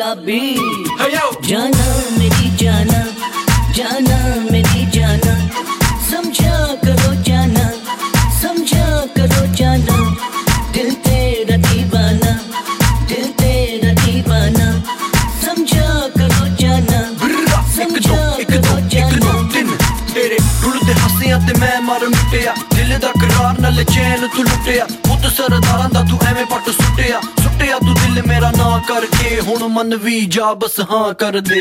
गुलाबी। जाना मेरी जाना, जाना मेरी जाना, समझा करो जाना, समझा करो जाना, दिल तेरा दीवाना, दिल तेरा दीवाना, समझा करो जाना, समझा करो जाना। तेरे रुलदे हस्सियां ते मैं मर मिटिया, दिल दा करार नाल चैन तू लुटिया, पुत सरदारां दा तू एवें पट सुटिया, सुटिया तू दिल मेरा ना करके, हुण मन भी जा बस हाँ कर दे।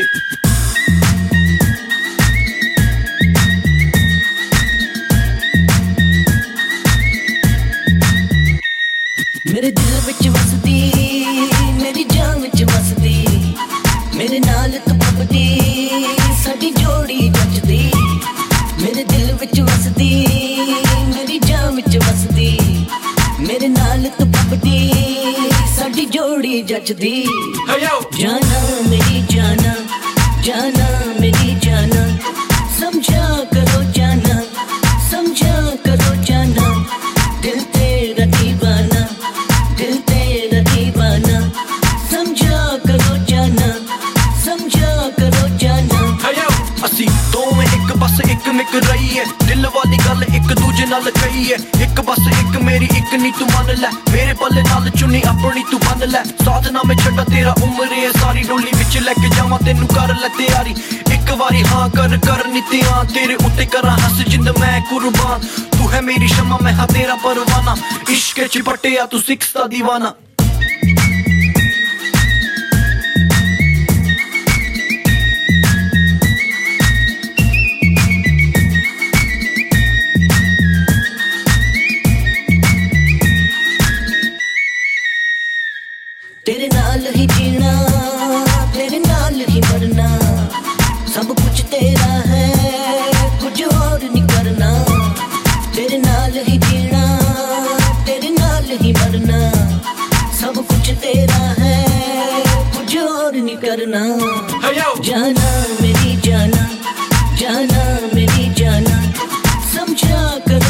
मेरे दिल विच वसदी, मेरी जान विच वसदी, मेरे नाल तू पबदी, साडी जोड़ी जचदी। मेरे दिल विच वसदी, मेरी जान विच वसदी, मेरे नाल तू पबदी, साडी जोड़ी जचदी। जाना मेरी जाना, जाना मेरी जाना, समझा करो जाना, समझा करो जाना, दिल तेरा दीवाना, दिल तेरा दीवाना, समझा करो जाना, समझा करो जाना। असी दोवें एक बस एक मिक रही है, दिल वाली गल एक दूजे नाल कही है, एक बस एक मेरी एक नी तू मन लै, मेरे पल्ले नाल चुन्नी अपनी तू बन लै, साधना में छड्डा तेरा उम्र है सारी, डोली विच लैके जावां तेनू कर लै तैयारी, एक बारी हाँ कर कर नित्यां, तेरे उत्ते करां हस जिंद मैं कुर्बान, तू है मेरी शमा मैं हाँ तेरा परवाना, इश्क च पट्टिया तू सिक्स दा दीवाना। तेरे नाल ही जीना, तेरे नाल ही मरना, सब कुछ तेरा है, कुछ और नहीं करना। तेरे नाल ही जीना, तेरे नाल ही मरना, सब कुछ तेरा है, कुछ और नहीं करना। जाना मेरी जाना, जाना मेरी जाना, समझा कर